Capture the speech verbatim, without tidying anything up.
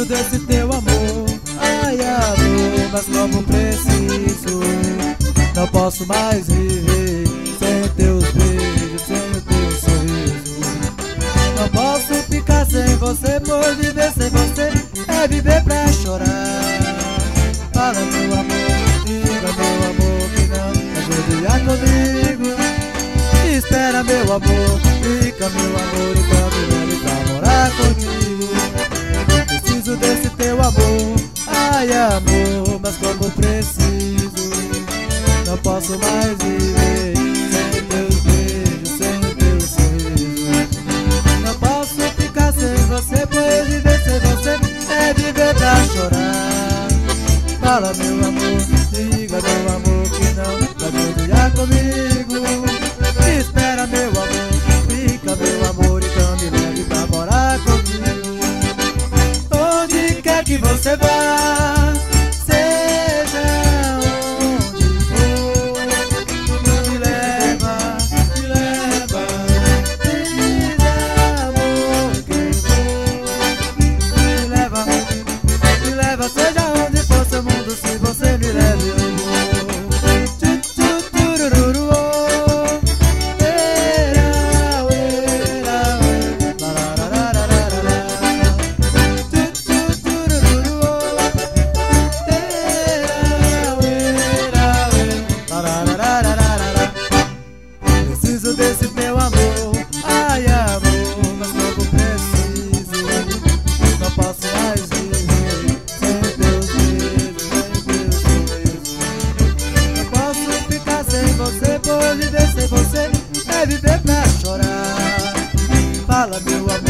desse teu amor. Ai, amor, mas como preciso. Não posso mais viver sem teus beijos, sem o teu sorriso. Não posso ficar sem você, pois viver sem você é viver pra chorar. Fala, meu amor, diga, meu amor, que não ajude comigo. Espera, meu amor, fica, meu amor, e quando ele pra morar comigo. Preciso desse teu amor, ai, amor, mas como preciso. Não posso mais viver sem teus beijos, sem teu sorriso. Não posso ficar sem você, pois viver sem você é viver pra chorar. Fala, meu amor, diga, meu amor, que não vai judiar comigo. Espera, meu amor, fica, meu amor, então me leve pra morar comigo. Onde quer que você vá, seja onde for, me leva, me leva, diz amor quem for. Me leva, me leva, seja onde for seu mundo, se você me leva eu vou. Preciso desse teu amor, ai, amor, mas como preciso. Não posso mais viver sem teus beijos, sem teus sorrisos. Não posso ficar sem você, pois viver sem você é viver pra chorar. Fala, meu amor,